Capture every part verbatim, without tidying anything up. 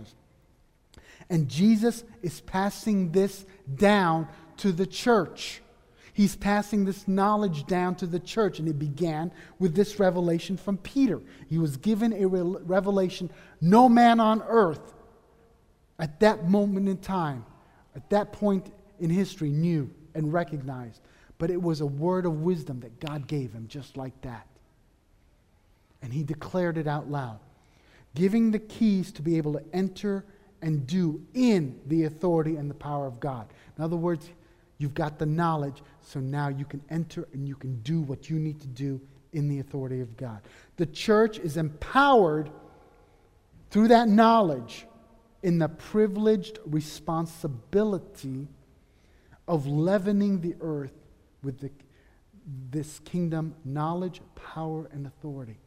apostles. And Jesus is passing this down to the church. He's passing this knowledge down to the church, and it began with this revelation from Peter. He was given a re- revelation no man on earth at that moment in time, at that point in history, knew and recognized. But it was a word of wisdom that God gave him just like that. And he declared it out loud, giving the keys to be able to enter and do in the authority and the power of God. In other words, you've got the knowledge, so now you can enter and you can do what you need to do in the authority of God. The church is empowered through that knowledge in the privileged responsibility of leavening the earth with the, this kingdom knowledge, power, and authority.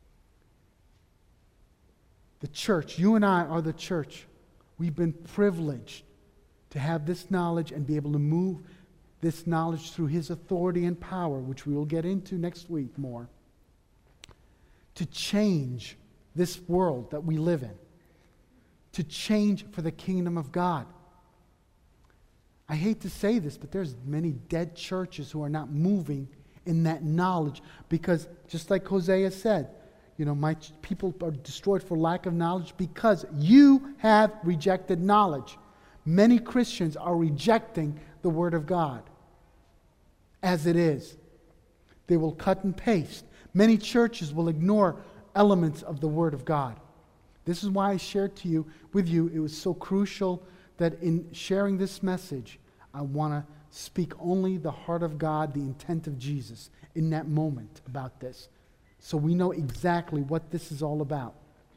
The church, you and I are the church. We've been privileged to have this knowledge and be able to move this knowledge through His authority and power, which we will get into next week more, to change this world that we live in, to change for the kingdom of God. I hate to say this, but there's many dead churches who are not moving in that knowledge because, just like Hosea said, you know, my ch- people are destroyed for lack of knowledge because you have rejected knowledge. Many Christians are rejecting the Word of God as it is. They will cut and paste. Many churches will ignore elements of the Word of God. This is why I shared to you, with you, it was so crucial that in sharing this message, I want to speak only the heart of God, the intent of Jesus in that moment about this. So we know exactly what this is all about.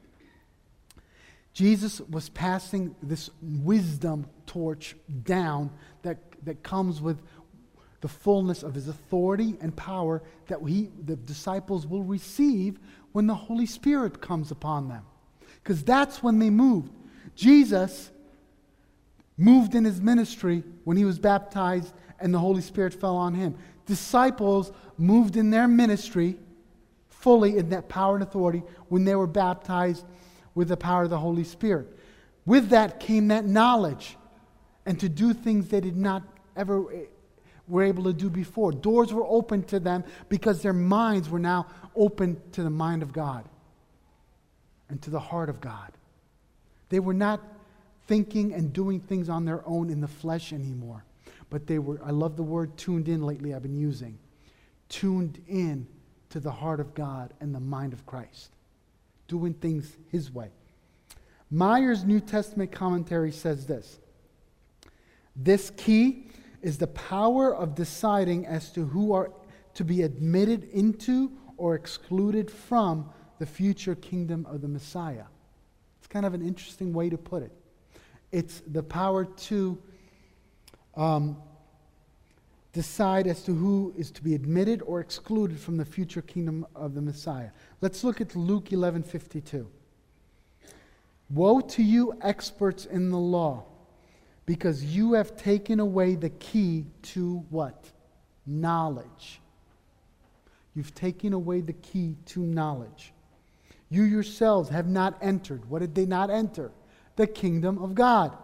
Jesus was passing this wisdom torch down that, that comes with the fullness of His authority and power that he, the disciples will receive when the Holy Spirit comes upon them. Because that's when they moved. Jesus moved in His ministry when He was baptized and the Holy Spirit fell on Him. Disciples moved in their ministry fully in that power and authority when they were baptized with the power of the Holy Spirit. With that came that knowledge and to do things they did not ever were able to do before. Doors were open to them because their minds were now open to the mind of God and to the heart of God. They were not thinking and doing things on their own in the flesh anymore. But they were, I love the word tuned in lately I've been using. Tuned in to the heart of God and the mind of Christ. Doing things His way. Meyer's New Testament commentary says this. This key is the power of deciding as to who are to be admitted into or excluded from the future kingdom of the Messiah. It's kind of an interesting way to put it. It's the power to um, decide as to who is to be admitted or excluded from the future kingdom of the Messiah. Let's look at Luke eleven fifty-two. Woe to you, experts in the law, because you have taken away the key to what? Knowledge. You've taken away the key to knowledge. You yourselves have not entered. What did they not enter? The kingdom of God.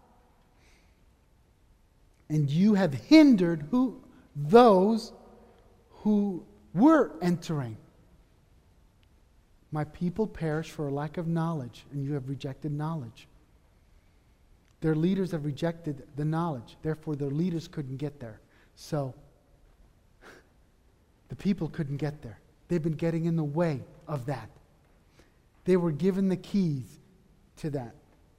And you have hindered who? Those who were entering. My people perish for a lack of knowledge, and you have rejected knowledge. Their leaders have rejected the knowledge. Therefore, their leaders couldn't get there. So, the people couldn't get there. They've been getting in the way of that. They were given the keys to that.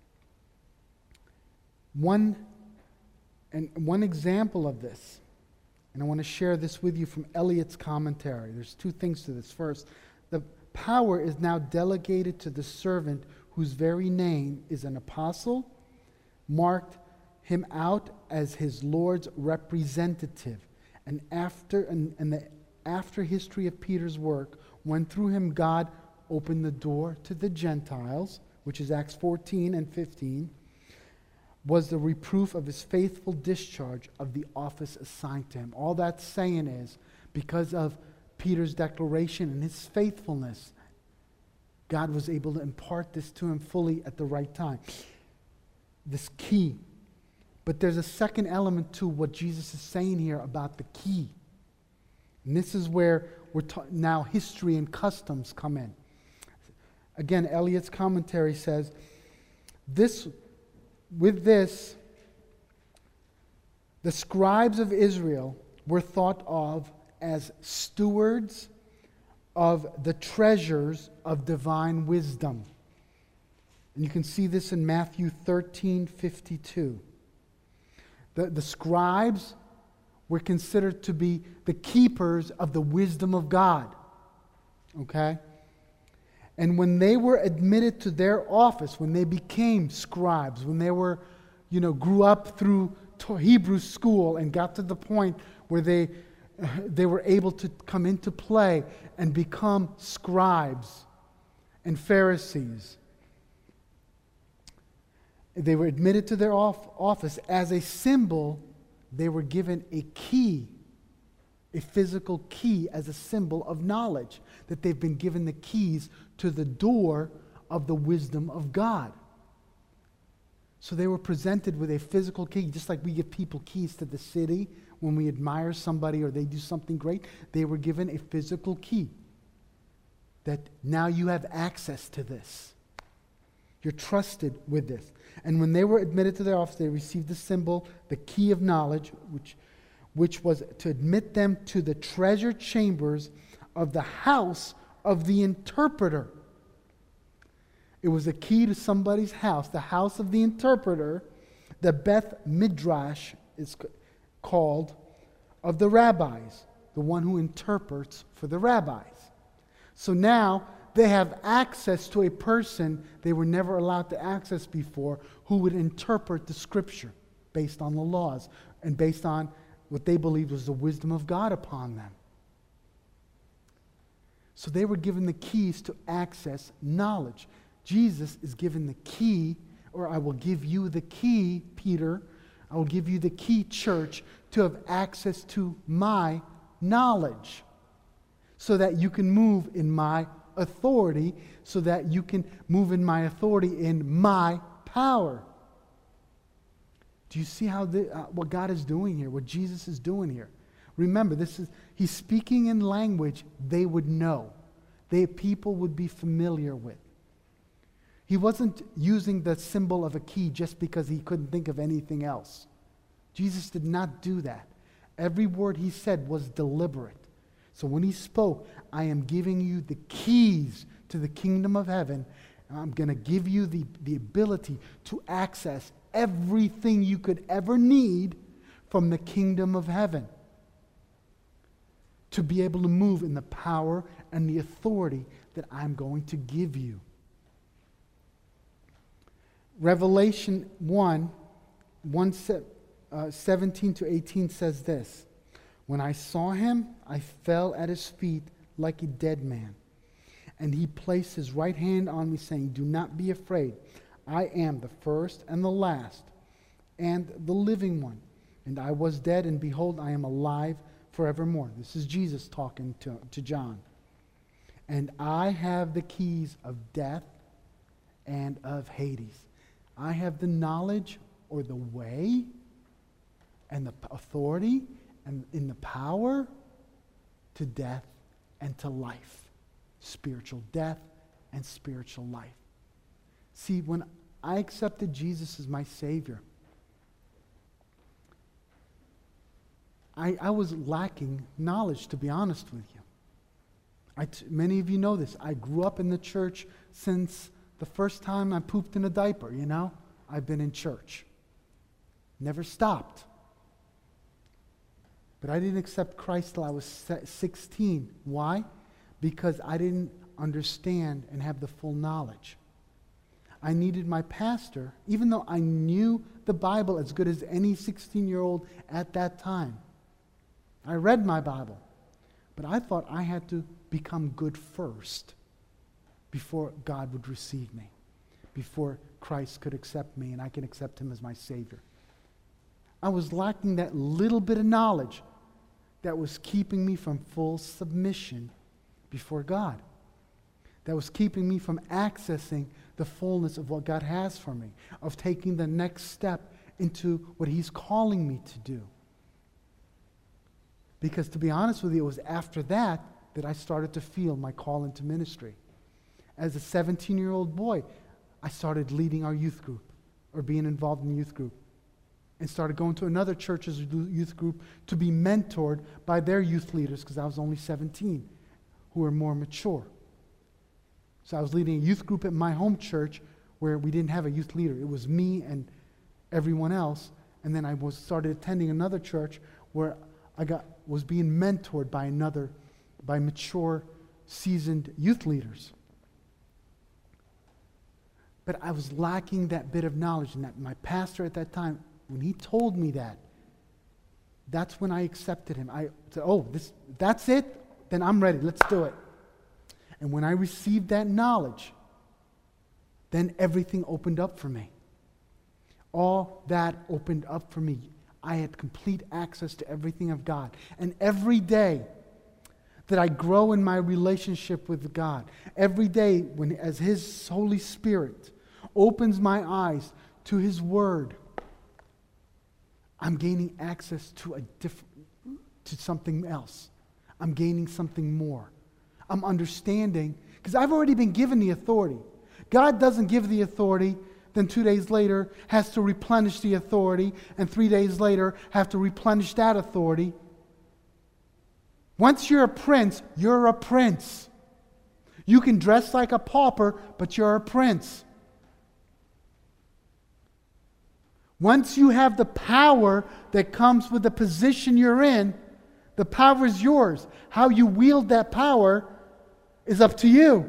One, and one example of this, and I want to share this with you from Eliot's commentary. There's two things to this. First, the power is now delegated to the servant whose very name is an apostle, marked him out as his Lord's representative. And after and, and the after history of Peter's work, when through him God opened the door to the Gentiles, which is Acts fourteen and fifteen, was the reproof of his faithful discharge of the office assigned to him. All that's saying is, because of Peter's declaration and his faithfulness, God was able to impart this to him fully at the right time. This key. But there's a second element to what Jesus is saying here about the key. And this is where we're ta- now history and customs come in. Again, Eliot's commentary says, this, with this, the scribes of Israel were thought of as stewards of the treasures of divine wisdom. And you can see this in Matthew thirteen fifty-two. The, the scribes were considered to be the keepers of the wisdom of God. Okay? And when they were admitted to their office, when they became scribes, when they were, you know, grew up through Hebrew school and got to the point where they, they were able to come into play and become scribes and Pharisees, they were admitted to their off- office as a symbol. They were given a key, a physical key as a symbol of knowledge, that they've been given the keys to the door of the wisdom of God. So they were presented with a physical key, just like we give people keys to the city when we admire somebody or they do something great. They were given a physical key that now you have access to this. You're trusted with this. And when they were admitted to their office, they received the symbol, the key of knowledge, which, which was to admit them to the treasure chambers of the house of the interpreter. It was a key to somebody's house, the house of the interpreter, the Beth Midrash is called, of the rabbis, the one who interprets for the rabbis. So now they have access to a person they were never allowed to access before, who would interpret the scripture based on the laws and based on what they believed was the wisdom of God upon them. So they were given the keys to access knowledge. Jesus is given the key, or I will give you the key, Peter, I will give you the key, church, to have access to my knowledge so that you can move in my authority, so that you can move in my authority in my power. Do you see how the, uh, what God is doing here, what Jesus is doing here? Remember, this is he's speaking in language they would know, they people would be familiar with. He wasn't using the symbol of a key just because he couldn't think of anything else. Jesus did not do that. Every word he said was deliberate. So when he spoke, I am giving you the keys to the kingdom of heaven, and I'm going to give you the, the ability to access everything you could ever need from the kingdom of heaven, to be able to move in the power and the authority that I'm going to give you. Revelation one, one uh, seventeen to eighteen says this. When I saw him, I fell at his feet like a dead man. And he placed his right hand on me, saying, do not be afraid. I am the first and the last, and the living one. And I was dead, and behold, I am alive forevermore. This is Jesus talking to, to John. And I have the keys of death and of Hades. I have the knowledge, or the way, and the authority, and in the power to death and to life. Spiritual death and spiritual life. See, when I accepted Jesus as my Savior, I, I was lacking knowledge, to be honest with you. I t- many of you know this. I grew up in the church since the first time I pooped in a diaper, you know? I've been in church. Never stopped. But I didn't accept Christ till I was sixteen. Why? Because I didn't understand and have the full knowledge. I needed my pastor, even though I knew the Bible as good as any sixteen-year-old at that time. I read my Bible, but I thought I had to become good first before God would receive me, before Christ could accept me and I can accept him as my Savior. I was lacking that little bit of knowledge that was keeping me from full submission before God. that was keeping me from accessing the fullness of what God has for me, of taking the next step into what He's calling me to do. Because to be honest with you, it was after that that I started to feel my call into ministry. As a seventeen-year-old boy, I started leading our youth group, or being involved in the youth group, and started going to another church's youth group to be mentored by their youth leaders, because I was only seventeen, who were more mature. So I was leading a youth group at my home church where we didn't have a youth leader. It was me and everyone else. And then I was started attending another church where I got was being mentored by another, by mature, seasoned youth leaders. But I was lacking that bit of knowledge, and that my pastor at that time, when he told me that, that's when I accepted him. I said, oh, this, that's it? Then I'm ready. Let's do it. And when I received that knowledge, then everything opened up for me. All that opened up for me. I had complete access to everything of God. And every day that I grow in my relationship with God, every day when as His Holy Spirit opens my eyes to His Word, I'm gaining access to a different, to something else. I'm gaining something more. I'm understanding, because I've already been given the authority. God doesn't give the authority, then two days later has to replenish the authority, and three days later have to replenish that authority. Once you're a prince, you're a prince. You can dress like a pauper, but you're a prince. Once you have the power that comes with the position you're in, the power is yours. How you wield that power is up to you.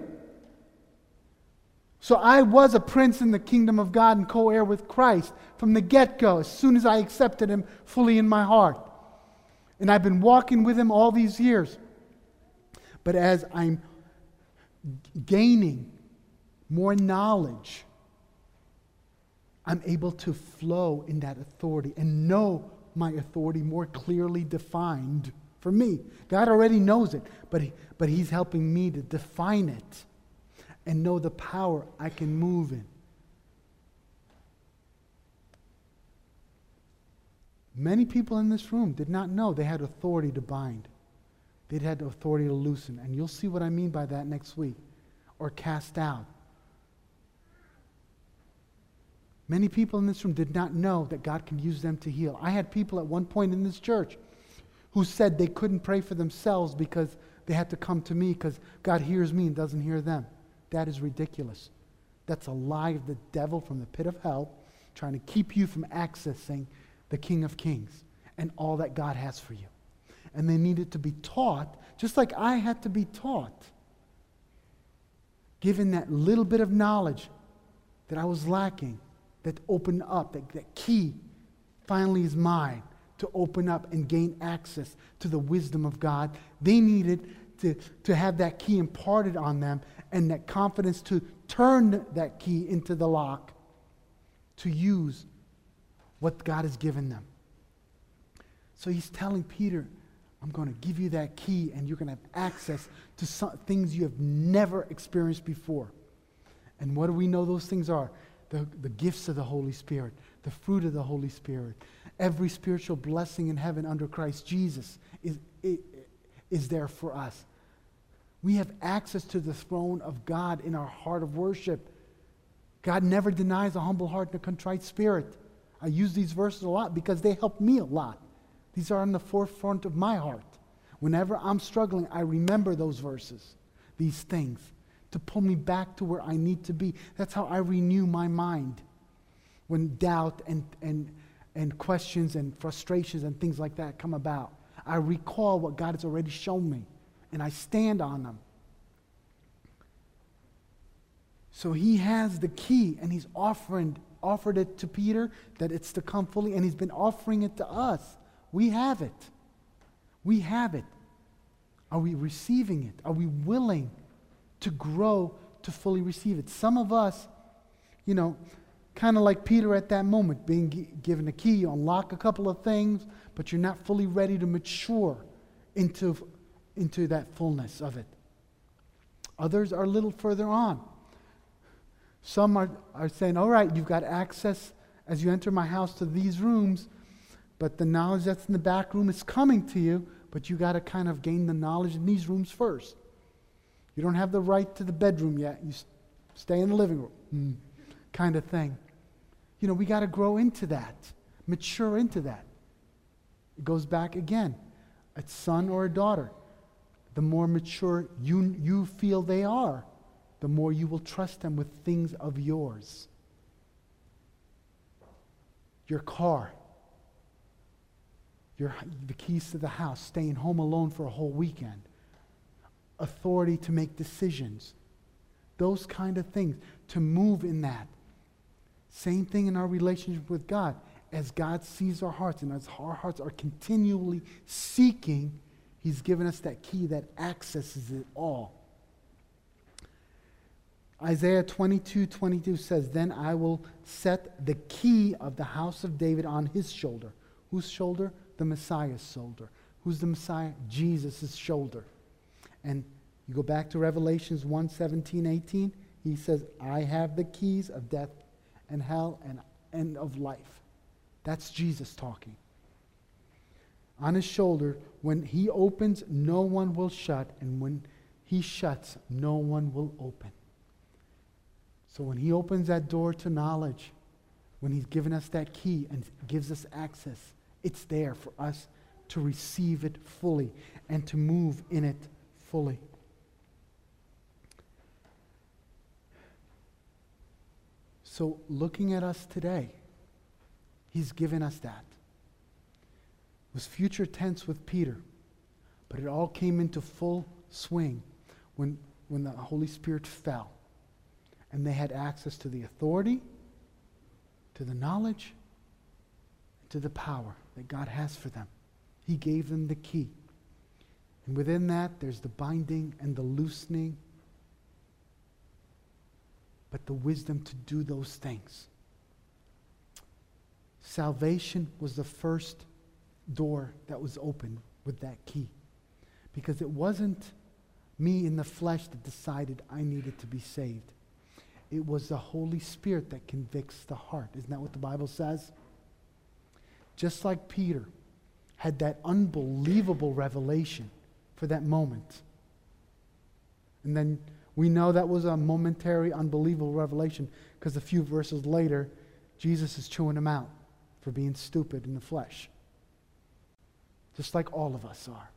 So I was a prince in the kingdom of God and co-heir with Christ from the get-go, as soon as I accepted Him fully in my heart. And I've been walking with Him all these years. But as I'm gaining more knowledge, I'm able to flow in that authority and know my authority more clearly defined for me. God already knows it, but, he, but He's helping me to define it and know the power I can move in. Many people in this room did not know they had authority to bind. They had authority to loosen. And you'll see what I mean by that next week. Or cast out. Many people in this room did not know that God can use them to heal. I had people at one point in this church who said they couldn't pray for themselves because they had to come to me because God hears me and doesn't hear them. That is ridiculous. That's a lie of the devil from the pit of hell, trying to keep you from accessing the King of Kings and all that God has for you. And they needed to be taught, just like I had to be taught, given that little bit of knowledge that I was lacking, that opened up, that, that key finally is mine to open up and gain access to the wisdom of God. They needed to, to have that key imparted on them and that confidence to turn that key into the lock to use what God has given them. So He's telling Peter, I'm going to give you that key and you're going to have access to some things you have never experienced before. And what do we know those things are? The, the gifts of the Holy Spirit, the fruit of the Holy Spirit. Every spiritual blessing in heaven under Christ Jesus is, is, is there for us. We have access to the throne of God in our heart of worship. God never denies a humble heart and a contrite spirit. I use these verses a lot because they help me a lot. These are on the forefront of my heart. Whenever I'm struggling, I remember those verses, these things, to pull me back to where I need to be. That's how I renew my mind when doubt and, and, and questions and frustrations and things like that come about. I recall what God has already shown me, and I stand on them. So He has the key, and He's offering, offered it to Peter, that it's to come fully, and He's been offering it to us. We have it. We have it. Are we receiving it? Are we willing to grow to fully receive it? Some of us, you know, kind of like Peter at that moment, being g- given a key, you unlock a couple of things, but you're not fully ready to mature into, into that fullness of it. Others are a little further on. Some are, are saying, all right, you've got access as you enter my house to these rooms, but the knowledge that's in the back room is coming to you, but you got to kind of gain the knowledge in these rooms first. You don't have the right to the bedroom yet. You s- stay in the living room, mm, kind of thing. You know, we got to grow into that, mature into that. It goes back again. A son or a daughter, the more mature you, you feel they are, the more you will trust them with things of yours. Your car, your, the keys to the house, staying home alone for a whole weekend, authority to make decisions, those kind of things, to move in that. Same thing in our relationship with God. As God sees our hearts and as our hearts are continually seeking, He's given us that key that accesses it all. Isaiah twenty-two twenty-two says, then I will set the key of the house of David on his shoulder. Whose shoulder? The Messiah's shoulder. Who's the Messiah? Jesus' shoulder. And you go back to Revelations one seventeen, eighteen. He says, I have the keys of death and hell and, and of life. That's Jesus talking. On his shoulder, when he opens, no one will shut, and when he shuts, no one will open. So when he opens that door to knowledge, when he's given us that key and gives us access, it's there for us to receive it fully and to move in it fully. So looking at us today, he's given us that. It was future tense with Peter, but it all came into full swing when, when the Holy Spirit fell. And they had access to the authority, to the knowledge, and to the power that God has for them. He gave them the key. And within that, there's the binding and the loosening, but the wisdom to do those things. Salvation was the first door that was opened with that key. Because it wasn't me in the flesh that decided I needed to be saved. It was the Holy Spirit that convicts the heart. Isn't that what the Bible says? Just like Peter had that unbelievable revelation for that moment. And then we know that was a momentary, unbelievable revelation because a few verses later, Jesus is chewing him out for being stupid in the flesh. Just like all of us are.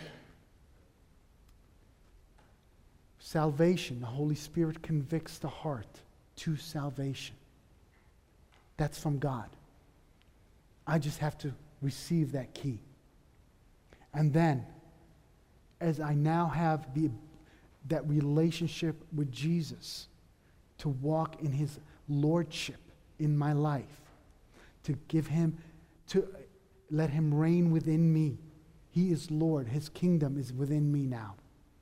Salvation, the Holy Spirit convicts the heart to salvation. That's from God. I just have to receive that key. And then, as I now have the, that relationship with Jesus, to walk in his lordship in my life, to give him, to let him reign within me. He is Lord. His kingdom is within me now.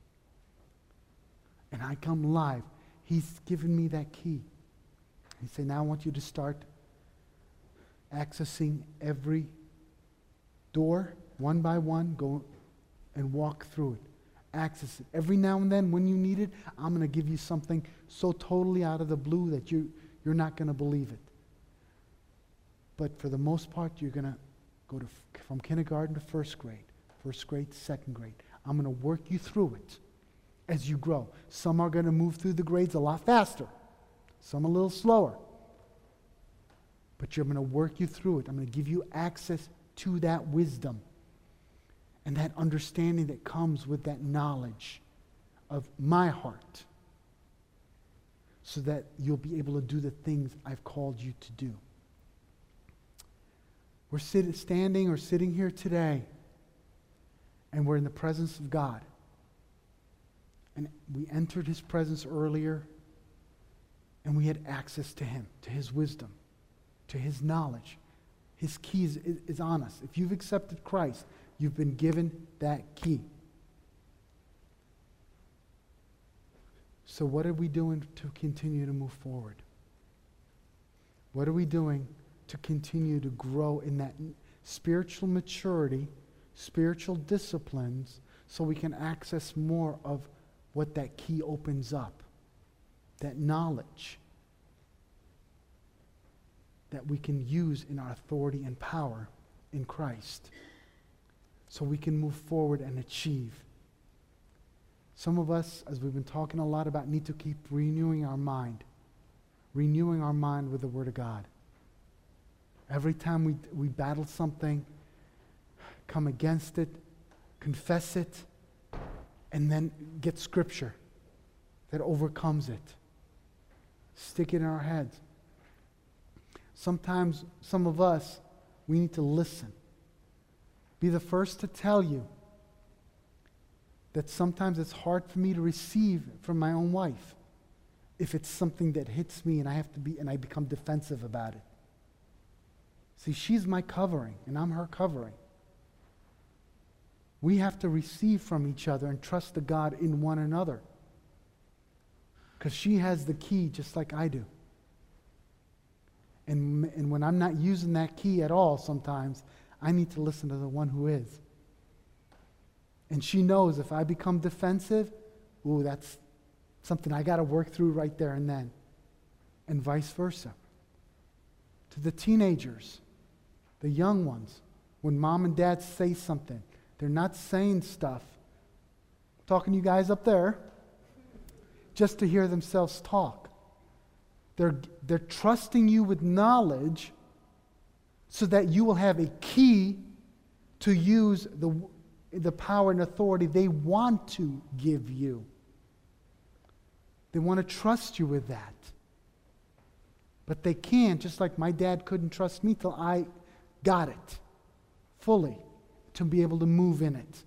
And I come live. He's given me that key. He said, now I want you to start accessing every door, one by one, go and walk through it. Access it. Every now and then, when you need it, I'm going to give you something so totally out of the blue that you, you're not going to believe it. But for the most part, you're going to go to from kindergarten to first grade, first grade to second grade. I'm going to work you through it as you grow. Some are going to move through the grades a lot faster. Some a little slower. But you're going to work you through it. I'm going to give you access to that wisdom and that understanding that comes with that knowledge of my heart so that you'll be able to do the things I've called you to do. We're sit- standing or sitting here today and we're in the presence of God. And we entered his presence earlier, and we had access to him, to his wisdom, to his knowledge. His key is, is on us. If you've accepted Christ, you've been given that key. So what are we doing to continue to move forward? What are we doing to continue to grow in that spiritual maturity, spiritual disciplines, so we can access more of what that key opens up. That knowledge that we can use in our authority and power in Christ, so we can move forward and achieve. Some of us, as we've been talking a lot about, need to keep renewing our mind. Renewing our mind with the Word of God. Every time we, we battle something, come against it, confess it, and then get Scripture that overcomes it. Stick it in our heads. Sometimes, some of us, we need to listen. Be the first to tell you that sometimes it's hard for me to receive from my own wife if it's something that hits me and I have to be, and I become defensive about it. See, she's my covering, and I'm her covering. We have to receive from each other and trust the God in one another. Because she has the key just like I do. And, and when I'm not using that key at all sometimes, I need to listen to the one who is. And she knows if I become defensive, ooh, that's something I got to work through right there and then. And vice versa. To the teenagers, the young ones, when mom and dad say something, they're not saying stuff, I'm talking to you guys up there, just to hear themselves talk. They're, they're trusting you with knowledge so that you will have a key to use the, the power and authority they want to give you. They want to trust you with that. But they can't, just like my dad couldn't trust me till I got it fully to be able to move in it.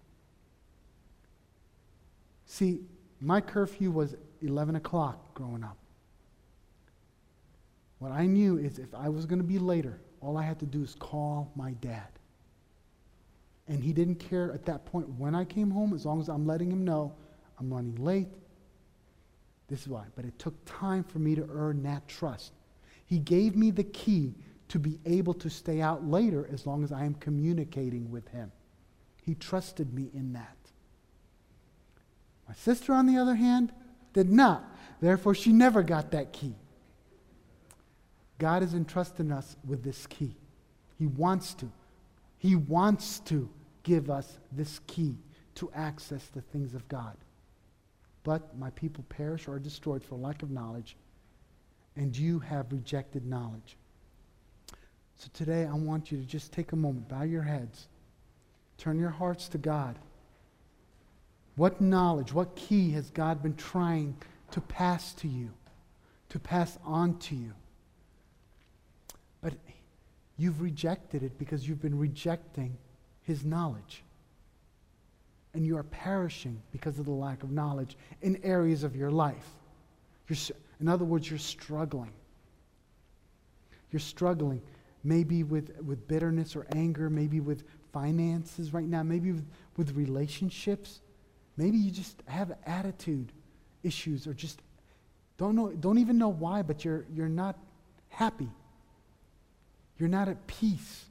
See, my curfew was eleven o'clock growing up. What I knew is if I was going to be later, all I had to do is call my dad. And he didn't care at that point when I came home, as long as I'm letting him know I'm running late. This is why. But it took time for me to earn that trust. He gave me the key to be able to stay out later as long as I am communicating with him. He trusted me in that. My sister, on the other hand, did not. Therefore, she never got that key. God is entrusting us with this key. He wants to. He wants to give us this key to access the things of God. But my people perish or are destroyed for lack of knowledge, and you have rejected knowledge. So today I want you to just take a moment, bow your heads, turn your hearts to God. What knowledge, what key has God been trying to pass to you, to pass on to you? But you've rejected it because you've been rejecting His knowledge. And you are perishing because of the lack of knowledge in areas of your life. You're, in other words, you're struggling. You're struggling maybe with, with bitterness or anger, maybe with finances right now, maybe with, with relationships. Maybe you just have attitude issues or just don't know, don't even know why, but you're, you're not happy. You're not at peace.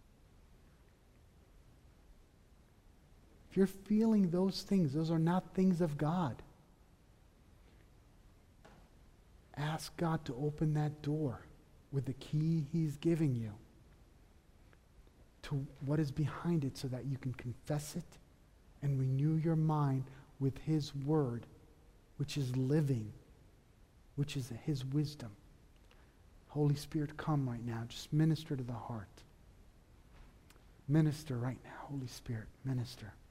If you're feeling those things, those are not things of God. Ask God to open that door with the key He's giving you to what is behind it so that you can confess it and renew your mind with His word, which is living, which is His wisdom. Holy Spirit, come right now. Just minister to the heart. Minister right now, Holy Spirit, minister.